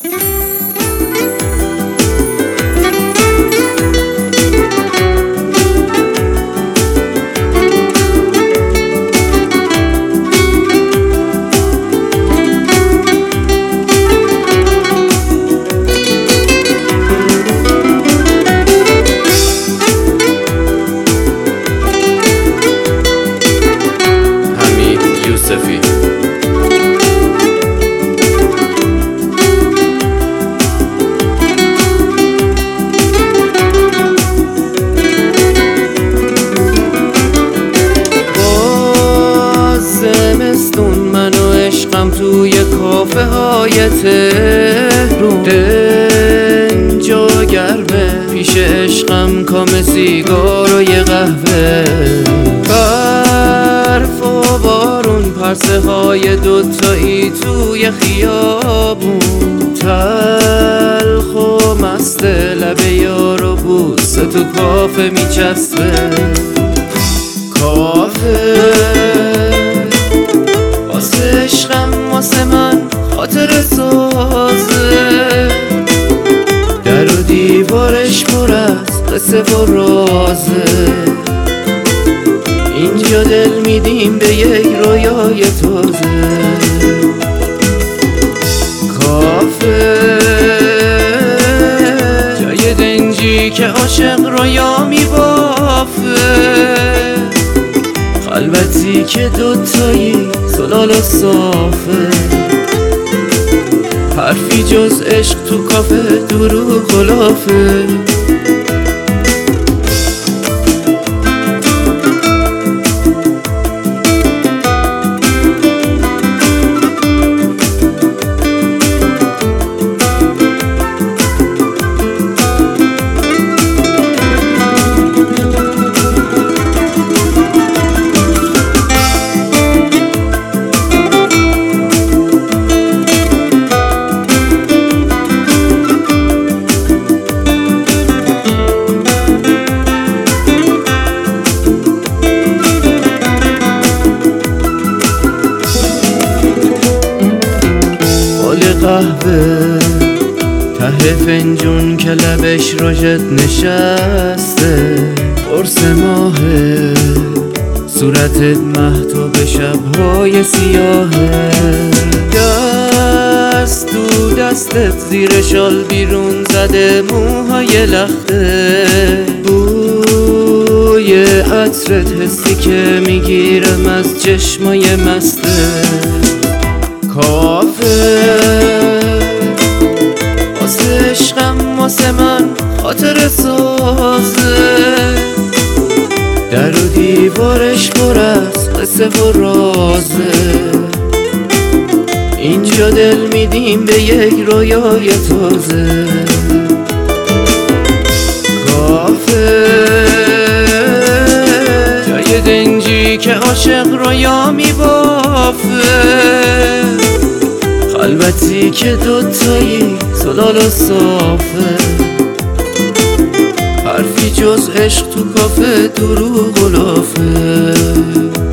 توی کافه های تهرون دنجا گرمه، پیش عشقم کام سیگار و یه قهوه، برف و بارون، پرسه های دوتایی توی خیابون، تلخ و مست لبه یار و بوسه تو کافه میچسبه. کافه واسه عشقم، واسه من خاطر سازه، در و دیوارش پر از قصه و رازه، اینجا دل میدیم به یک رویای تازه. کافه جای دنجی که عاشق رویا میبافه، خلوتی که دوتایی زلال و صافه، حرفی جز عشق تو کافه دروغ و لافه. قهوه ته فنجون که لبش روشت نشسته، قرص ماهه صورتت مهتاب شبهای سیاهه، دست تو دستت زیر شال بیرون زده موهای لخته، بوی عطرت حسی که میگیرم از چشمای مسته. کافه واسه عشقم، واسه من خاطر سازه، در و دیوارش پر از قصه و رازه، اینجا دل میدیم به یک رویای تازه. کافه جای دنجی که عاشق رویا میبافه، خلوتی که دوتایی زلال و صافه، حرفی جز عشق تو کافه دروغ و لافه.